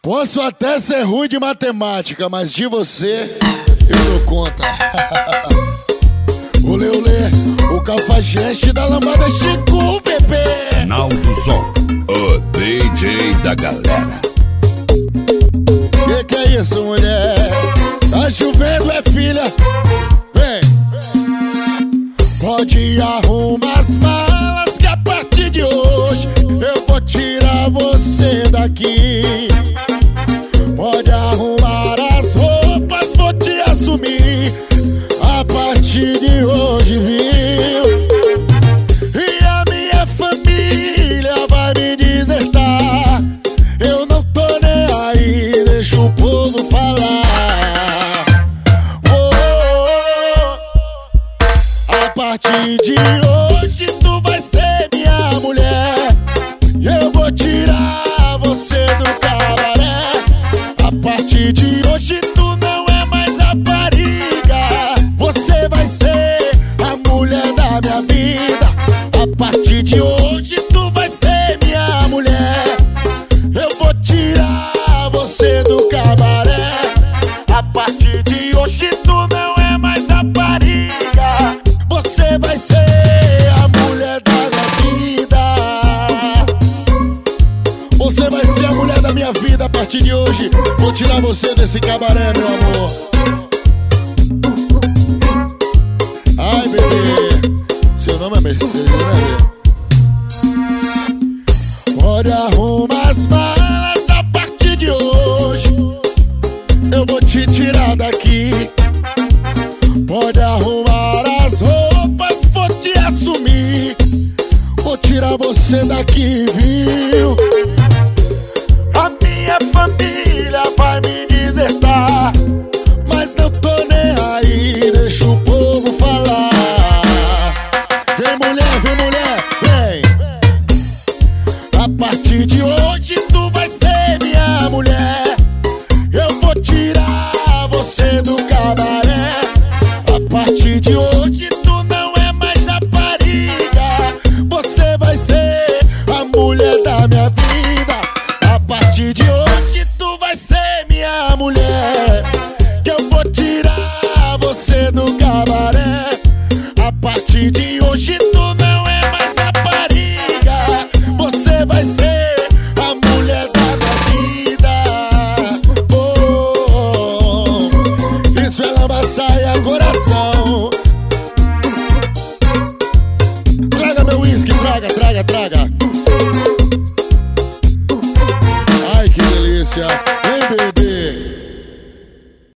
Posso até ser ruim de matemática, mas de você eu dou conta. Olê, olê, o cafajeste da lambada Chico, bebê. Naldo Som, o DJ da galera. Que é isso, mulher? Tá chovendo, é filha? Vem. Pode arrumar as malas que a partir de hoje eu vou tirar você daqui. Pode arrumar as roupas, vou te assumir a partir de hoje, viu? E a minha família vai me desertar. Eu não tô nem aí, deixa o povo falar. A partir de hoje tu vai ser minha mulher. E eu vou tirar você do cabaré. A partir de hoje tu não é mais rapariga. Você vai ser a mulher da minha vida. A partir de hoje tu vai ser minha mulher. Eu vou tirar você do cabaré. A partir de hoje tu não é mais rapariga. Você vai ser a mulher da minha vida. Você vai ser a mulher da minha vida a partir de hoje. Vou tirar você desse cabaré, meu amor. Ai, bebê, seu nome é Mercedes, né? Pode arrumar as malas a partir de hoje. Eu vou te tirar daqui. Pode arrumar as roupas, vou te assumir. Vou tirar você daqui, viu? A minha família vai me desertar, mas não tô nem aí, deixa o povo falar. Vem mulher, vem. A partir de hoje tu vai ser minha mulher. Eu vou tirar você do cabaré. A partir de hoje tu não é mais rapariga. Você vai ser a mulher da minha vida. A partir de hoje tu vai ser minha mulher. Que eu vou tirar você do cabaré. A partir de hoje tu não é mais rapariga. Você vai ser a mulher da minha vida. Oh, isso é lamba-saia, coração. Traga meu uísque, traga. Ai, que delícia. Vem, bebê.